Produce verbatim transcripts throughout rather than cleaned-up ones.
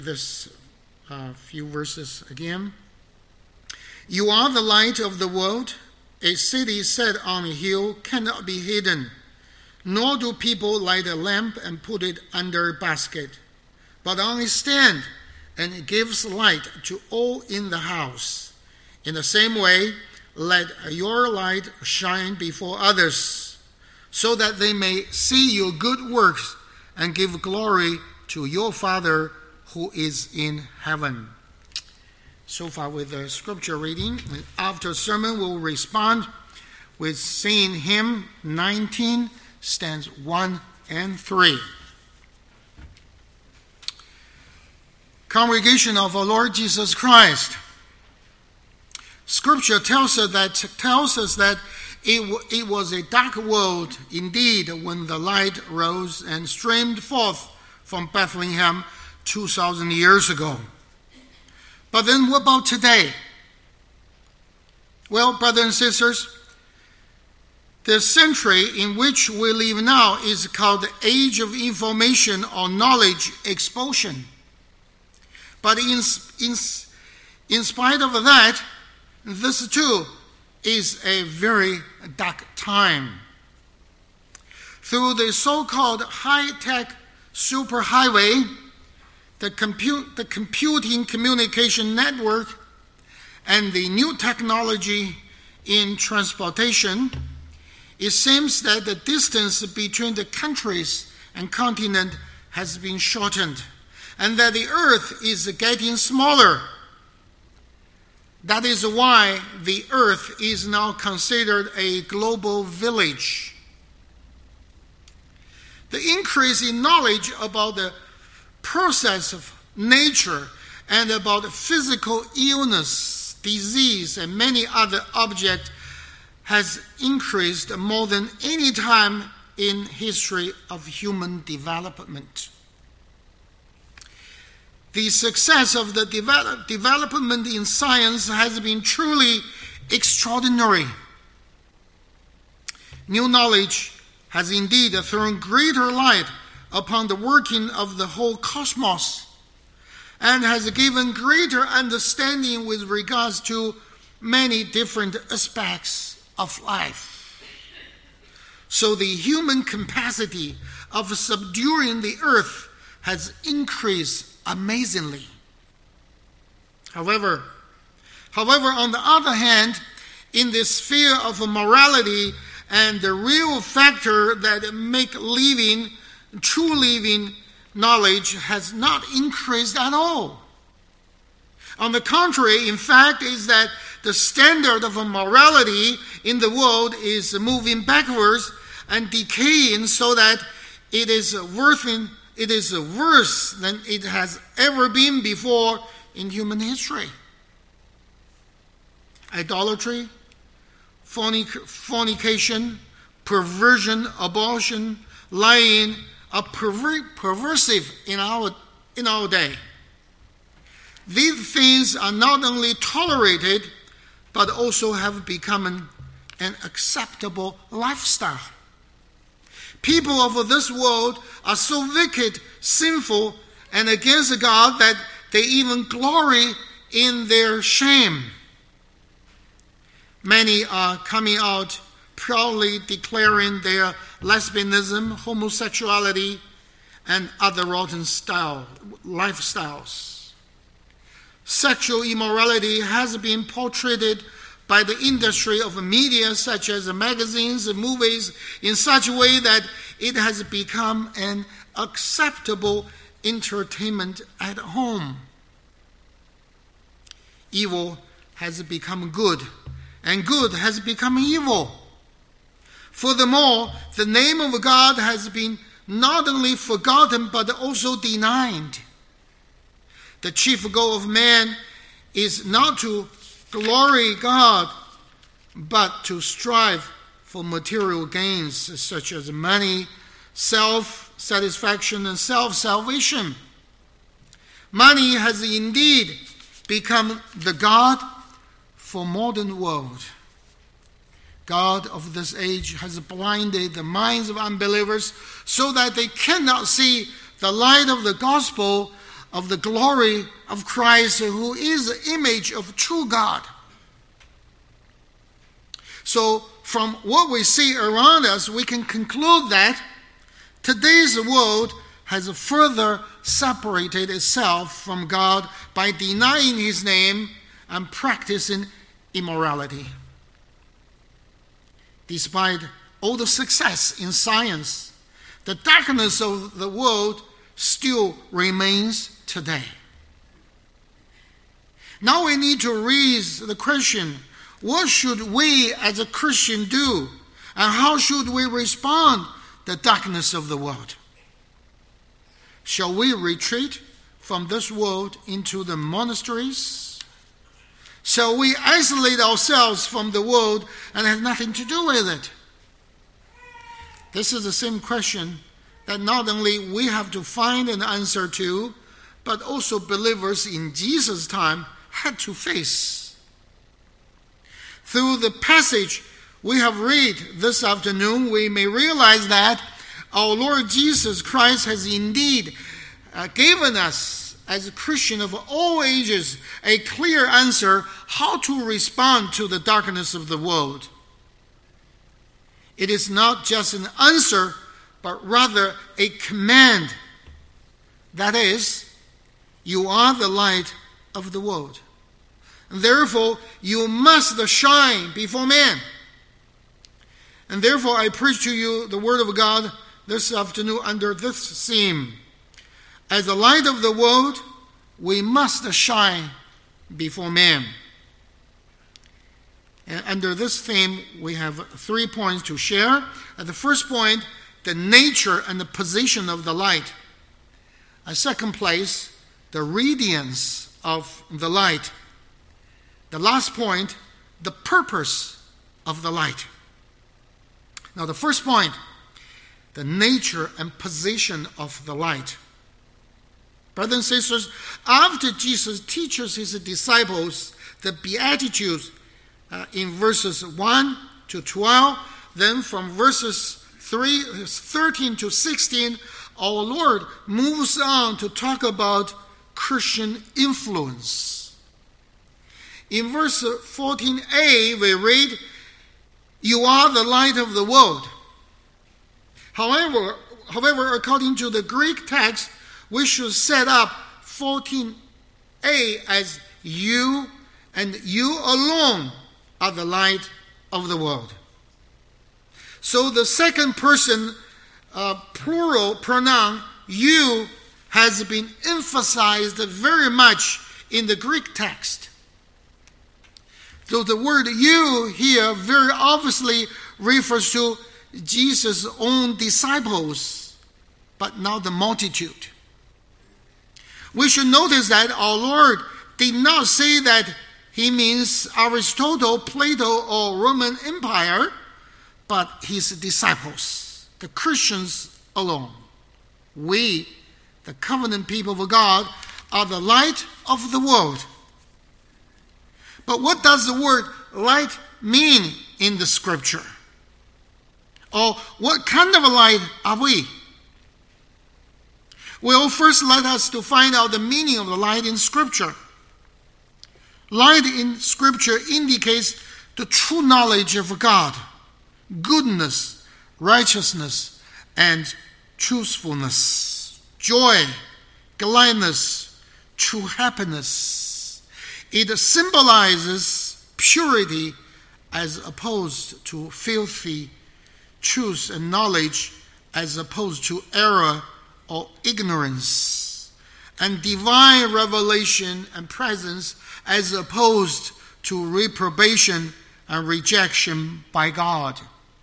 This uh, few verses again. You are the light of the world. A city set on a hill cannot be hidden, nor do people light a lamp and put it under a basket, but on a stand, and it gives light to all in the house. In the same way, let your light shine before others, so that they may see your good works and give glory to your Father who is in heaven. So far with the scripture reading. After sermon, we'll respond with singing hymn nineteen, stanzas one and three. Congregation of our Lord Jesus Christ. Scripture tells us that tells us that it, it was a dark world indeed when the light rose and streamed forth from Bethlehem two thousand years ago. But then what about today? Well, brothers and sisters, the century in which we live now is called the age of information or knowledge explosion. But in, in, in spite of that, this too is a very dark time. Through the so-called high-tech superhighway, the, compute, the computing communication network, and the new technology in transportation, it seems that the distance between the countries and continent has been shortened, and that the earth is getting smaller. That is why the earth is now considered a global village. The increase in knowledge about the process of nature and about physical illness, disease, and many other objects has increased more than any time in history of human development. The success of the develop, development in science has been truly extraordinary. New knowledge has indeed thrown greater light upon the working of the whole cosmos and has given greater understanding with regards to many different aspects of life. So the human capacity of subduing the earth has increased amazingly. However, however, on the other hand, in the sphere of morality and the real factor that make living, true living knowledge has not increased at all. On the contrary, in fact, is that the standard of morality in the world is moving backwards and decaying so that it is worth it is worse than it has ever been before in human history. Idolatry, fornic- fornication, perversion, abortion, lying are perver- perversive in our, in our day. These things are not only tolerated, but also have become an, an acceptable lifestyle. People of this world are so wicked, sinful, and against God that they even glory in their shame. Many are coming out proudly declaring their lesbianism, homosexuality, and other rotten style, lifestyles. Sexual immorality has been portrayed by the industry of media, such as magazines and movies, in such a way that it has become an acceptable entertainment at home. Evil has become good, and good has become evil. Furthermore, the name of God has been not only forgotten but also denied. The chief goal of man is not to glory God, but to strive for material gains such as money, self-satisfaction, and self-salvation. Money has indeed become the God for modern world. God of this age has blinded the minds of unbelievers so that they cannot see the light of the gospel of the glory of Christ, who is the image of true God. So from what we see around us, we can conclude that today's world has further separated itself from God by denying his name and practicing immorality. Despite all the success in science, the darkness of the world still remains today. Now we need to raise the question, what should we as a Christian do? And how should we respond to the darkness of the world? Shall we retreat from this world into the monasteries? Shall we isolate ourselves from the world and have nothing to do with it? This is the same question that not only we have to find an answer to, but also believers in Jesus' time had to face. Through the passage we have read this afternoon, we may realize that our Lord Jesus Christ has indeed uh, given us, as a Christian of all ages, a clear answer how to respond to the darkness of the world. It is not just an answer, but rather a command. That is, you are the light of the world. Therefore, you must shine before men. And therefore, I preach to you the word of God this afternoon under this theme. As the light of the world, we must shine before men. And under this theme, we have three points to share. At the first point, the nature and the position of the light. At second place, the radiance of the light. The last point, the purpose of the light. Now, the first point, the nature and position of the light. Brothers and sisters, after Jesus teaches his disciples the Beatitudes uh, in verses one to twelve, then from verses three, thirteen to sixteen, our Lord moves on to talk about Christian influence. In verse fourteen a, we read, "You are the light of the world." However, however, according to the Greek text, we should set up fourteen a as you, and you alone are the light of the world. So the second person uh, plural pronoun, you, has been emphasized very much in the Greek text. So the word you here very obviously refers to Jesus' own disciples, but not the multitude. We should notice that our Lord did not say that he means Aristotle, Plato, or Roman Empire, but his disciples, the Christians alone. We, the covenant people of God, are the light of the world. But what does the word light mean in the scripture? Or what kind of a light are we? Well, first let us to find out the meaning of the light in scripture. Light in scripture indicates the true knowledge of God, goodness, righteousness, and truthfulness, joy, gladness, true happiness. It symbolizes purity as opposed to filthy truth and knowledge as opposed to error or ignorance, and divine revelation and presence as opposed to reprobation and rejection by God.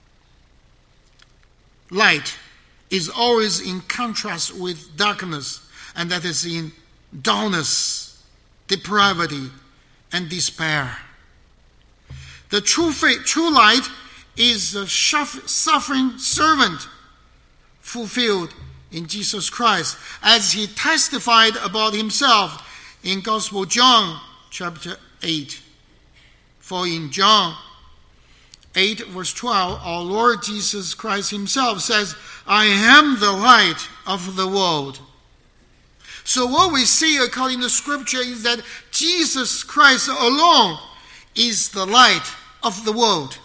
Light is always in contrast with darkness, and that is in dullness, depravity, and despair. The true faith, true light is the suffering servant fulfilled in Jesus Christ, as he testified about himself in Gospel John chapter eight. For in John eight verse twelve, our Lord Jesus Christ himself says, "I am the light of the world." So what we see according to Scripture is that Jesus Christ alone is the light of the world.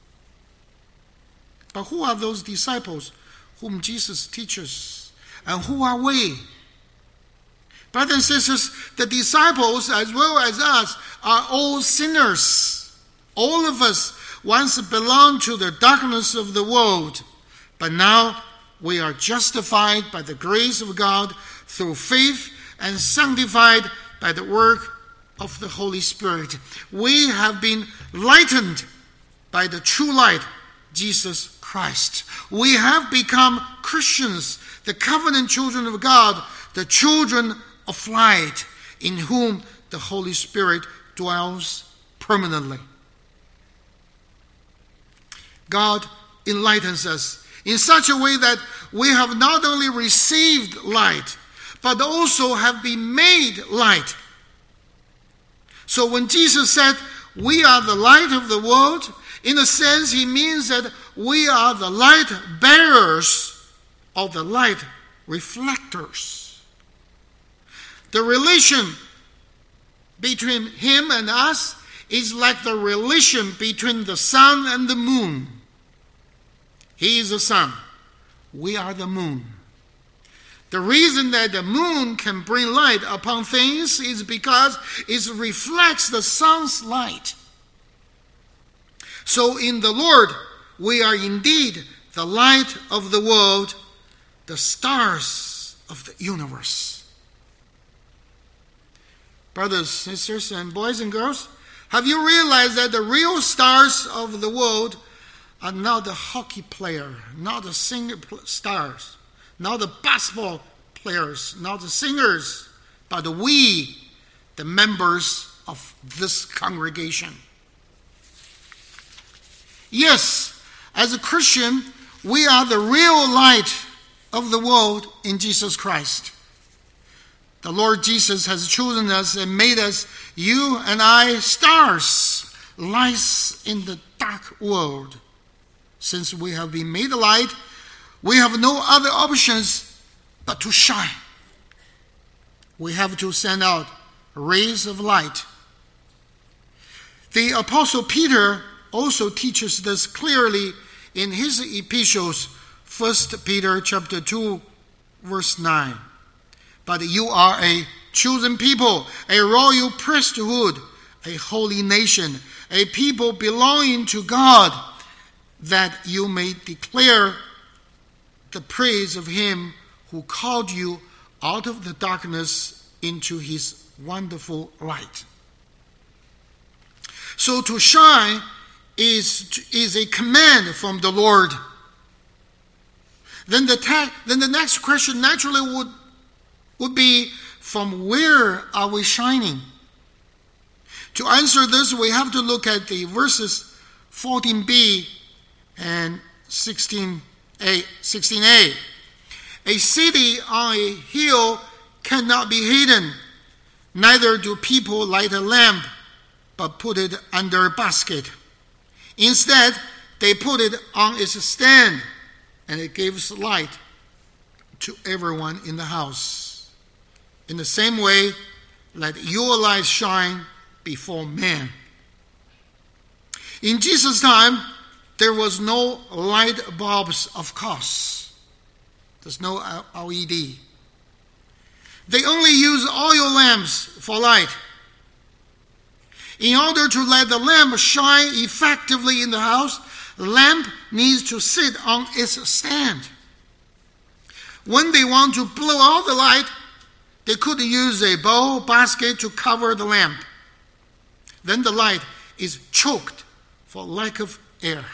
But who are those disciples whom Jesus teaches? And who are we? Brothers and sisters, the disciples as well as us are all sinners. All of us once belonged to the darkness of the world, but now we are justified by the grace of God through faith and sanctified by the work of the Holy Spirit. We have been lightened by the true light, Jesus Christ. We have become Christians, the covenant children of God, the children of light, in whom the Holy Spirit dwells permanently. God enlightens us in such a way that we have not only received light, but also have been made light. So when Jesus said, we are the light of the world, in a sense, he means that we are the light bearers or the light reflectors. The relation between him and us is like the relation between the sun and the moon. He is the sun. We are the moon. The reason that the moon can bring light upon things is because it reflects the sun's light. So in the Lord, we are indeed the light of the world, the stars of the universe. Brothers, sisters, and boys and girls, have you realized that the real stars of the world are not the hockey player, not the singer stars, not the basketball players, not the singers, but we, the members of this congregation? Yes, as a Christian, we are the real light of the world in Jesus Christ. The Lord Jesus has chosen us and made us, you and I, stars, lights in the dark world. Since we have been made light, we have no other options but to shine. We have to send out rays of light. The Apostle Peter also teaches this clearly in his epistles, First Peter chapter two, verse nine. But you are a chosen people, a royal priesthood, a holy nation, a people belonging to God, that you may declare the praise of him who called you out of the darkness into his wonderful light. So to shine is, is a command from the Lord. Then the, ta- then the next question naturally would would be, from where are we shining? To answer this, we have to look at the verses fourteen b and sixteen a. sixteen a. A city on a hill cannot be hidden, neither do people light a lamp, but put it under a basket. Instead, they put it on its stand, and it gives light to everyone in the house. In the same way, let your light shine before men. In Jesus' time, there was no light bulbs, of course. There's no L E D. They only use oil lamps for light. In order to let the lamp shine effectively in the house, the lamp needs to sit on its stand. When they want to blow out the light, they could use a bowl basket to cover the lamp. Then the light is choked for lack of air.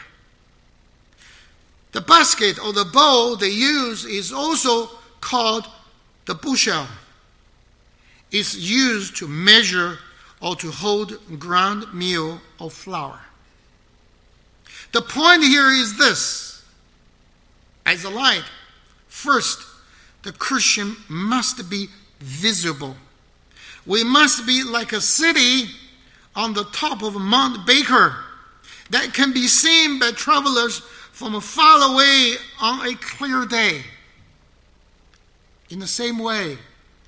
The basket or the bowl they use is also called the bushel. It's used to measure or to hold ground meal or flour. The point here is this. As a light, first, the Christian must be visible. We must be like a city on the top of Mount Baker that can be seen by travelers from far away on a clear day. In the same way,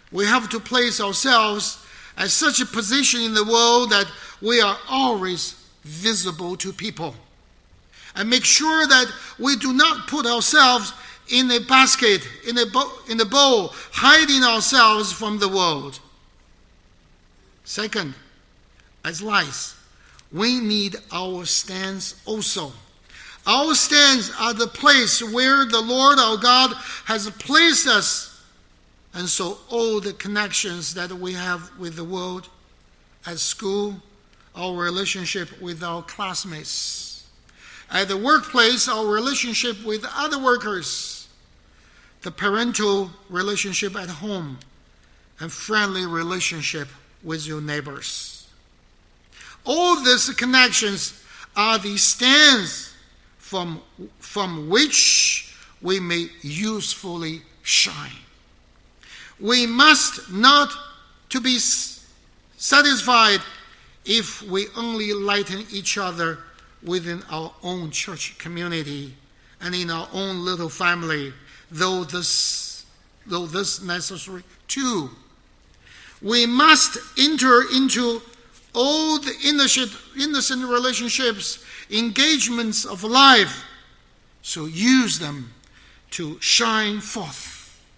We have to place ourselves at such a position in the world that we are always visible to people. And make sure that we do not put ourselves in a basket, in a, bo- in a bowl, hiding ourselves from the world. Second, as lights, we need our stands also. Our stands are the place where the Lord our God has placed us. And so all the connections that we have with the world, at school, our relationship with our classmates, at the workplace, our relationship with other workers, the parental relationship at home, and friendly relationship with your neighbors. All these connections are the stands from, from which we may usefully shine. We must not to be satisfied if we only lighten each other within our own church community and in our own little family, though this, though this necessary too. We must enter into all the innocent, innocent relationships, engagements of life, so use them to shine forth.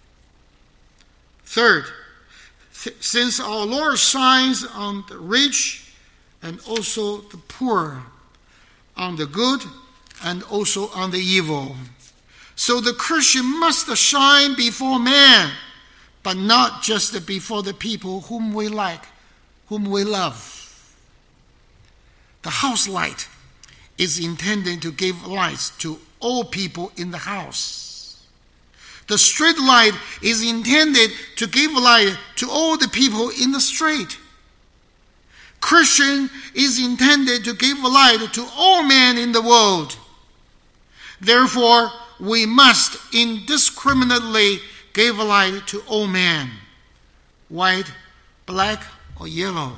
Third, th- since our Lord shines on the rich and also the poor, on the good and also on the evil, so the Christian must shine before man, but not just before the people whom we like, whom we love. The house light is intended to give light to all people in the house. The street light is intended to give light to all the people in the street. Christian is intended to give light to all men in the world. Therefore, we must indiscriminately give light to all men, white, black, or yellow.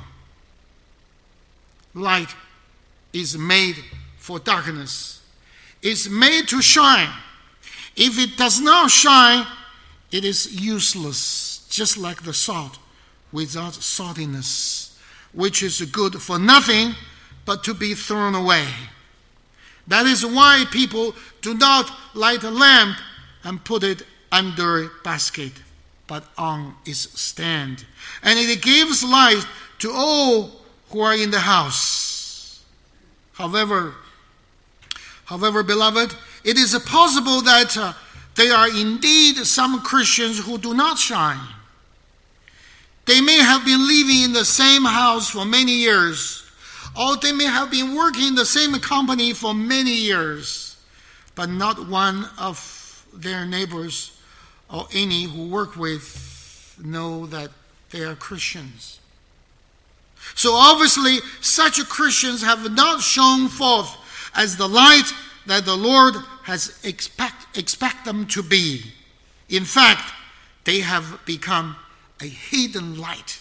Light is made for darkness. It's made to shine. If it does not shine, it is useless, just like the salt without saltiness, which is good for nothing but to be thrown away. That is why people do not light a lamp and put it under a basket, but on its stand. And it gives light to all who are in the house. However, however, beloved, it is possible that uh, there are indeed some Christians who do not shine. They may have been living in the same house for many years, or they may have been working in the same company for many years, but not one of their neighbors or any who work with know that they are Christians. So obviously, such Christians have not shone forth as the light that the Lord has expect, expect them to be. In fact, they have become a hidden light.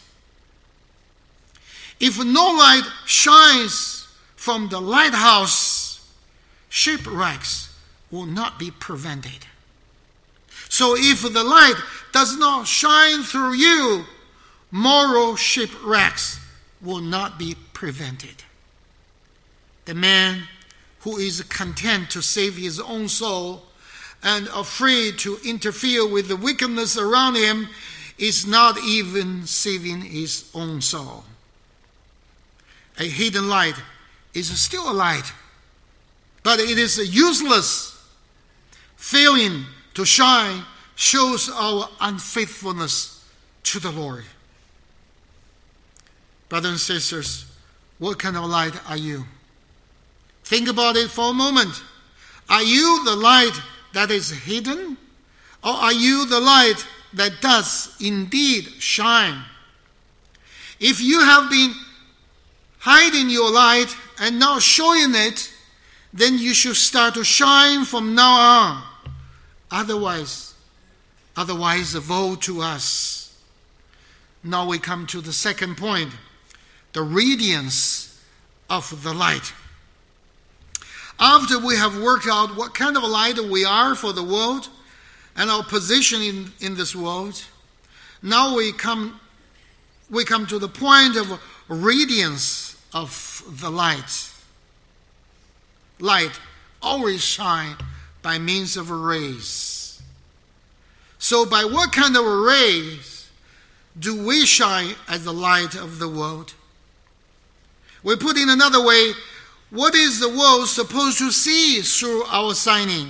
If no light shines from the lighthouse, shipwrecks will not be prevented. So if the light does not shine through you, moral shipwrecks will not be prevented. The man who is content to save his own soul and afraid to interfere with the wickedness around him is not even saving his own soul. A hidden light is still a light, but it is useless. Failing to shine shows our unfaithfulness to the Lord. Brothers and sisters, what kind of light are you? Think about it for a moment. Are you the light that is hidden? Or are you the light that does indeed shine? If you have been hiding your light and not showing it, then you should start to shine from now on. Otherwise, otherwise, woe to us. Now we come to the second point, the radiance of the light. After we have worked out what kind of light we are for the world and our position in, in this world, now we come we come to the point of radiance of the light. Light always shine by means of rays. So by what kind of rays do we shine as the light of the world? We put in another way, what is the world supposed to see through our shining?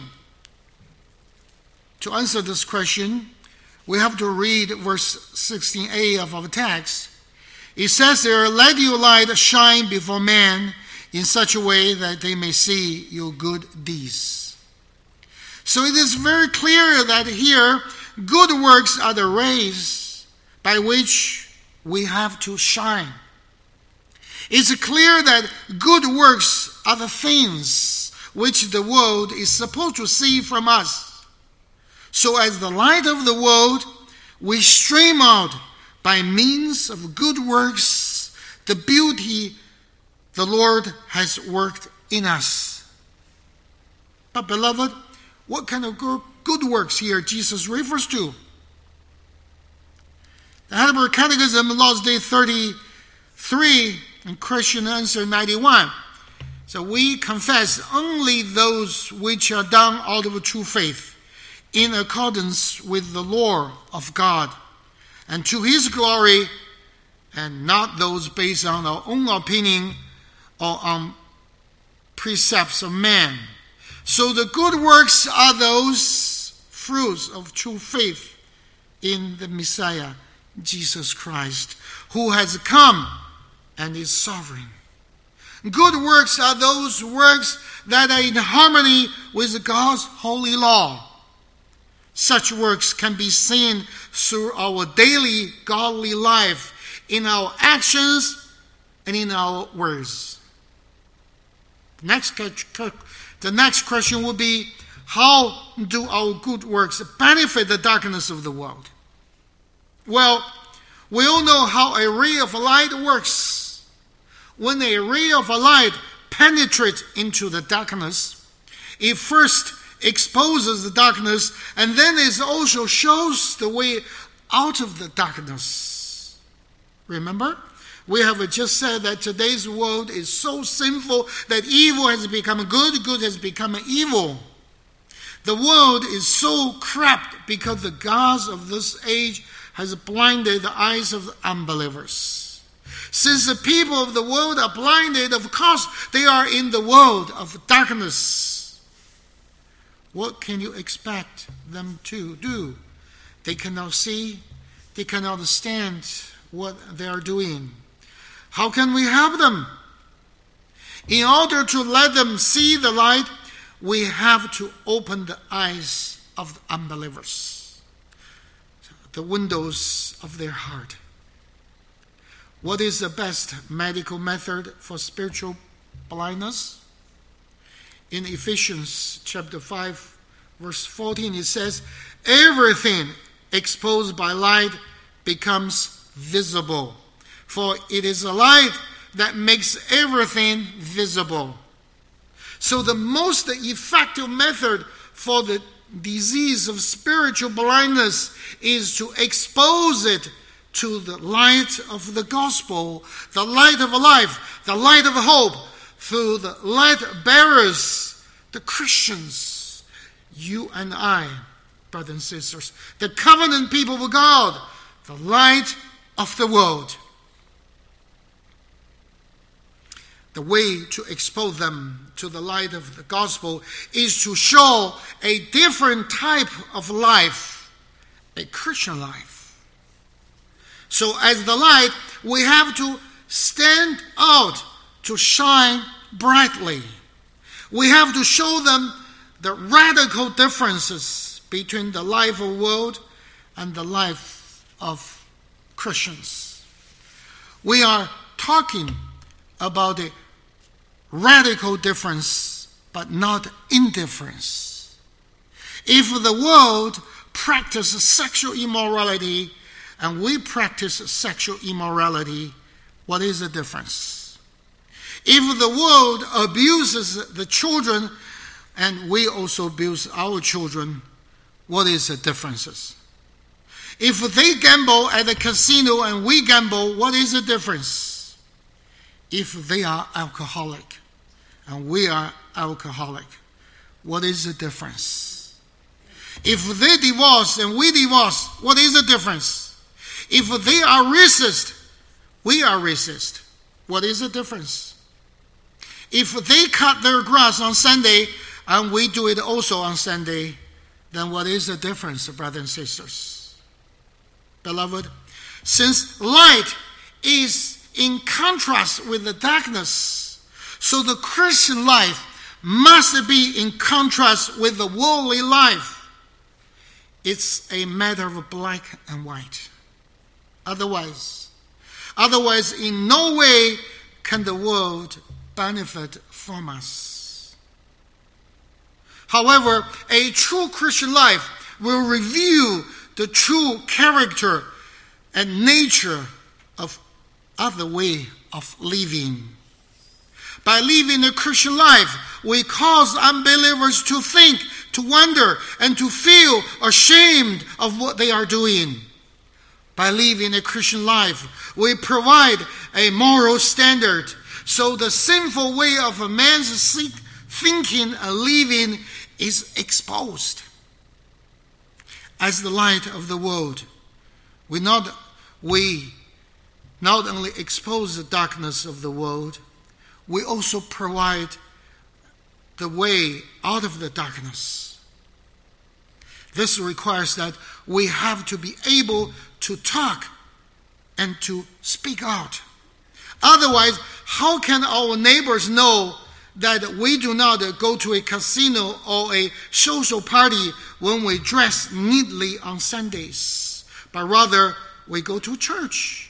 To answer this question, we have to read verse sixteen a of our text. It says there, let your light shine before men in such a way that they may see your good deeds. So it is very clear that here, good works are the rays by which we have to shine. It's clear that good works are the things which the world is supposed to see from us. So as the light of the world, we stream out by means of good works the beauty the Lord has worked in us. But beloved, what kind of good works here Jesus refers to? The Heidelberg Catechism, Lord's Day thirty-three, and Christian Answer ninety-one. So we confess only those which are done out of a true faith, in accordance with the law of God, and to his glory, and not those based on our own opinion or on precepts of man. So the good works are those fruits of true faith in the Messiah, Jesus Christ, who has come and is sovereign. Good works are those works that are in harmony with God's holy law. Such works can be seen through our daily godly life, in our actions and in our words. Next, the next question would be, how do our good works benefit the darkness of the world? Well, we all know how a ray of light works. When a ray of light penetrates into the darkness, it first exposes the darkness, and then it also shows the way out of the darkness. Remember? We have just said that today's world is so sinful that evil has become good, good has become evil. The world is so corrupt because the gods of this age has blinded the eyes of the unbelievers. Since the people of the world are blinded, of course, they are in the world of darkness. What can you expect them to do? They cannot see, they cannot understand what they are doing. How can we help them? In order to let them see the light, we have to open the eyes of the unbelievers, the windows of their heart. What is the best medical method for spiritual blindness? In Ephesians chapter five, verse fourteen, it says, everything exposed by light becomes visible, for it is a light that makes everything visible. So the most effective method for the disease of spiritual blindness is to expose it to the light of the gospel, the light of life, the light of hope, through the light bearers, the Christians, you and I, brothers and sisters, the covenant people of God, the light of the world. The way to expose them to the light of the gospel is to show a different type of life, a Christian life. So as the light, we have to stand out to shine brightly. We have to show them the radical differences between the life of the world and the life of Christians. We are talking about a radical difference, but not indifference. If the world practices sexual immorality and we practice sexual immorality, what is the difference? If the world abuses the children and we also abuse our children, what is the differences? If they gamble at the casino and we gamble, what is the difference? If they are alcoholic and we are alcoholic, what is the difference? If they divorce and we divorce, what is the difference? If they are racist, we are racist, what is the difference? If they cut their grass on Sunday and we do it also on Sunday, then what is the difference, brothers and sisters? Beloved, since light is in contrast with the darkness, so the Christian life must be in contrast with the worldly life. It's a matter of black and white. Otherwise, otherwise, in no way can the world benefit from us. However, a true Christian life will reveal the true character and nature of other way of living. By living a Christian life, we cause unbelievers to think, to wonder, and to feel ashamed of what they are doing. By living a Christian life, we provide a moral standard, so the sinful way of a man's thinking and living is exposed. As the light of the world, we not, we not only expose the darkness of the world, we also provide the way out of the darkness. This requires that we have to be able to talk and to speak out. Otherwise, how can our neighbors know that we do not go to a casino or a social party when we dress neatly on Sundays, but rather we go to church?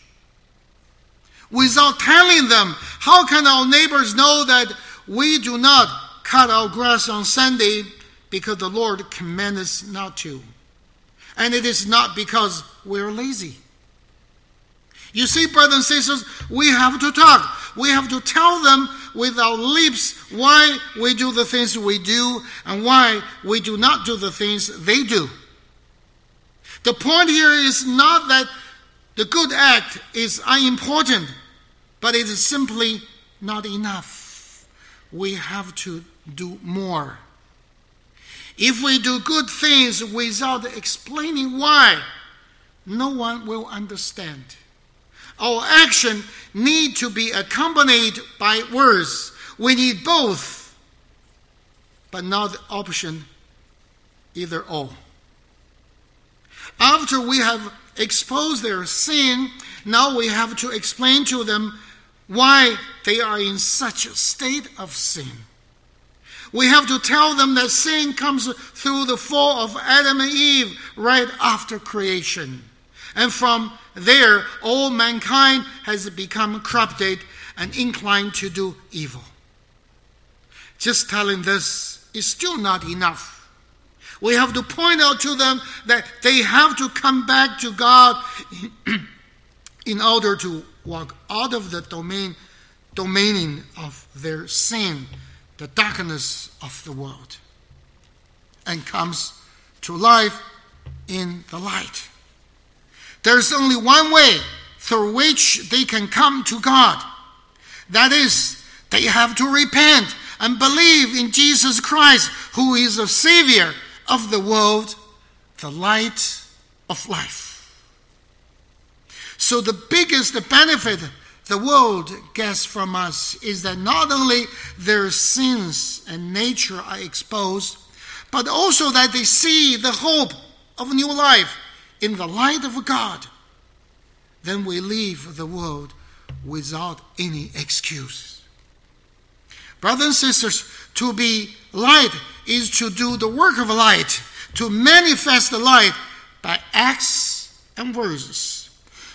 Without telling them, how can our neighbors know that we do not cut our grass on Sunday because the Lord commands us not to? And it is not because we're lazy. You see, brothers and sisters, we have to talk. We have to tell them with our lips why we do the things we do and why we do not do the things they do. The point here is not that the good act is unimportant, but it is simply not enough. We have to do more. If we do good things without explaining why, no one will understand. Our action need to be accompanied by words. We need both, but not the option either or. After we have exposed their sin, now we have to explain to them why they are in such a state of sin. We have to tell them that sin comes through the fall of Adam and Eve right after creation. And from there, all mankind has become corrupted and inclined to do evil. Just telling this is still not enough. We have to point out to them that they have to come back to God in order to walk out of the domain, domaining of their sin, the darkness of the world, and comes to life in the light. There's only one way through which they can come to God. That is, they have to repent and believe in Jesus Christ, who is the Savior of the world, the light of life. So the biggest benefit the world gets from us is that not only their sins and nature are exposed, but also that they see the hope of new life in the light of God. Then we leave the world without any excuse. Brothers and sisters, to be light is to do the work of light, to manifest the light by acts and words.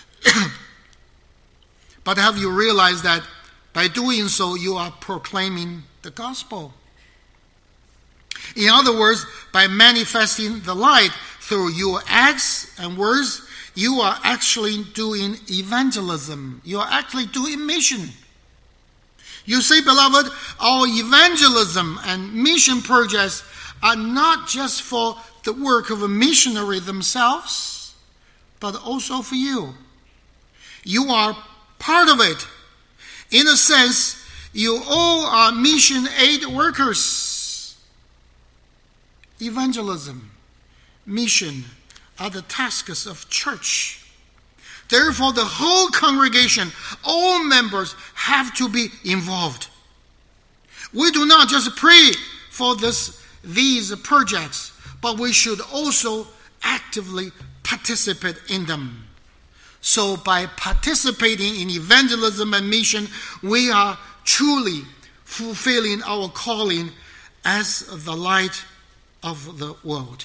But have you realized that by doing so, you are proclaiming the gospel? In other words, by manifesting the light through your acts and words, you are actually doing evangelism. You are actually doing mission. You see, beloved, our evangelism and mission projects are not just for the work of a missionary themselves, but also for you. You are part of it. In a sense, you all are mission aid workers. Evangelism, mission are the tasks of church. Therefore, the whole congregation, all members have to be involved. We do not just pray for this, these projects, but we should also actively participate in them. So by participating in evangelism and mission, we are truly fulfilling our calling as the light of the world.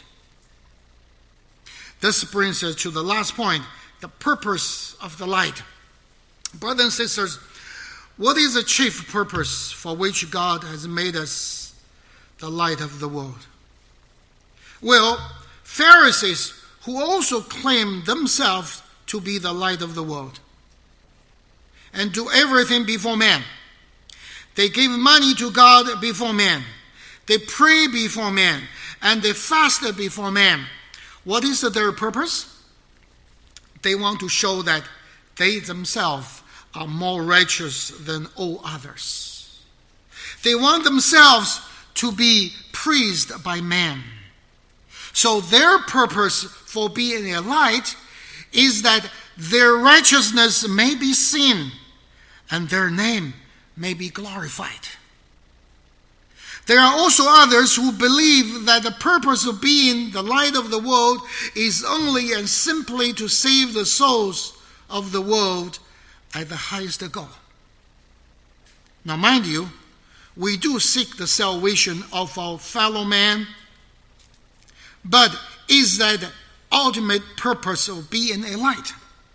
This brings us to the last point, the purpose of the light. Brothers and sisters, what is the chief purpose for which God has made us the light of the world? Well, Pharisees, who also claim themselves to be the light of the world and do everything before man. They give money to God before man. They pray before man. And they fast before man. What is their purpose? They want to show that they themselves are more righteous than all others. They want themselves to be praised by man. So their purpose for being a light is that their righteousness may be seen and their name may be glorified. There are also others who believe that the purpose of being the light of the world is only and simply to save the souls of the world at the highest goal. Now, mind you, we do seek the salvation of our fellow man, but is that the ultimate purpose of being a light?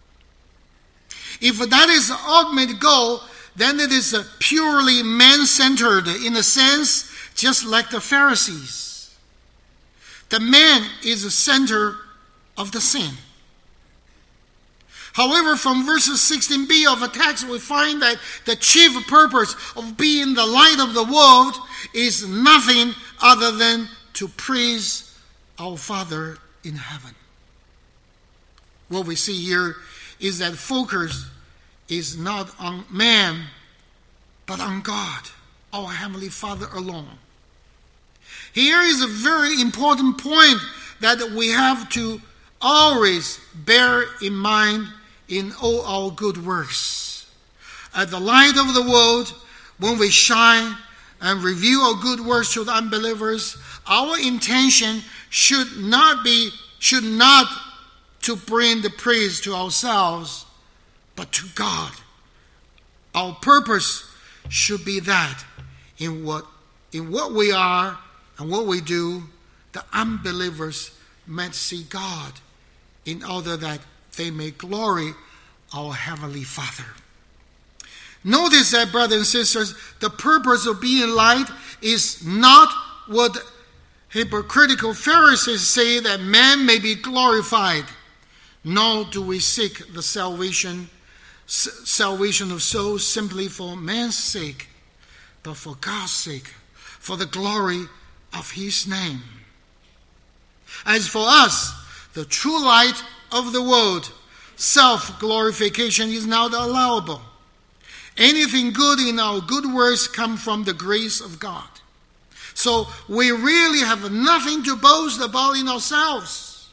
If that is the ultimate goal, then it is purely man-centered in a sense, just like the Pharisees. The man is the center of the sin. However, from verses sixteen b of the text, we find that the chief purpose of being the light of the world is nothing other than to praise our Father in heaven. What we see here is that focus is not on man, but on God, our Heavenly Father alone. Here is a very important point that we have to always bear in mind in all our good works. At the light of the world, when we shine and reveal our good works to the unbelievers, our intention should not be, should not to bring the praise to ourselves, but to God. Our purpose should be that in what, in what we are and what we do, the unbelievers might see God in order that they may glory our Heavenly Father. Notice that, brothers and sisters, the purpose of being light is not what hypocritical Pharisees say, that man may be glorified. Nor do we seek the salvation, salvation of souls simply for man's sake, but for God's sake, for the glory of His name. As for us, the true light of the world, self-glorification is not allowable. Anything good in our good works come from the grace of God. So we really have nothing to boast about in ourselves.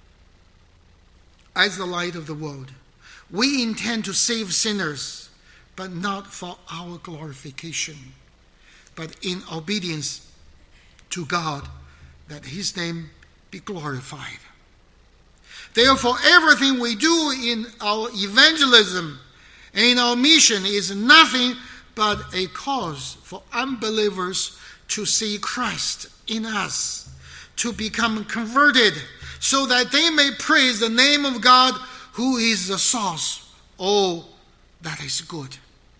As the light of the world, we intend to save sinners, but not for our glorification, but in obedience to God, that His name be glorified. Therefore, everything we do in our evangelism and in our mission is nothing but a cause for unbelievers to see Christ in us, to become converted, so that they may praise the name of God, who is the source of all that is good.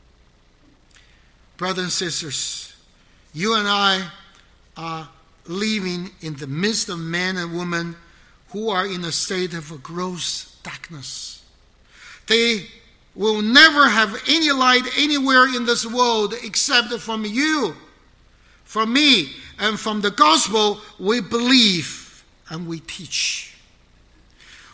Brothers and sisters, you and I are living in the midst of men and women who are in a state of gross darkness. They will never have any light anywhere in this world except from you, from me, and from the gospel we believe and we teach.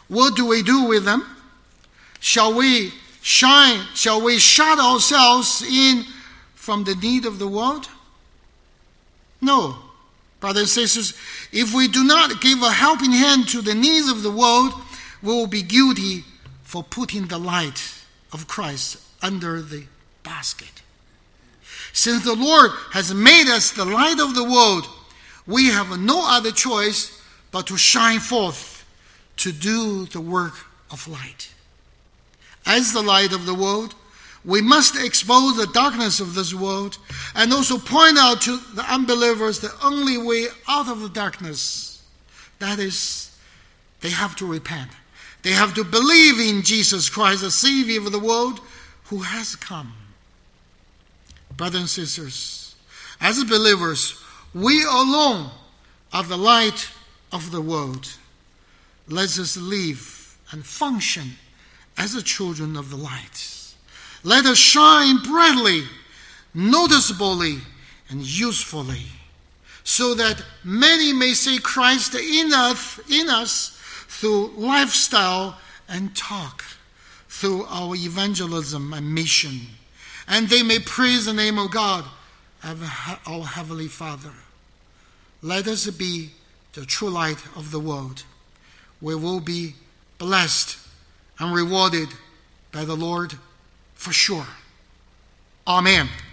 What do we do with them? Shall we shine? Shall we shut ourselves in from the need of the world? No. Brothers and sisters, if we do not give a helping hand to the needs of the world, we will be guilty for putting the light of Christ under the basket. Since the Lord has made us the light of the world, we have no other choice but to shine forth to do the work of light. As the light of the world, we must expose the darkness of this world and also point out to the unbelievers the only way out of the darkness. That is, they have to repent. They have to believe in Jesus Christ, the Savior of the world, who has come. Brothers and sisters, as believers, we alone are the light of the world. Let us live and function as the children of the light. Let us shine brightly, noticeably, and usefully, so that many may see Christ in us, in us through lifestyle and talk, through our evangelism and mission, and they may praise the name of God, our Heavenly Father. Let us be the true light of the world. We will be blessed and rewarded by the Lord for sure. Amen.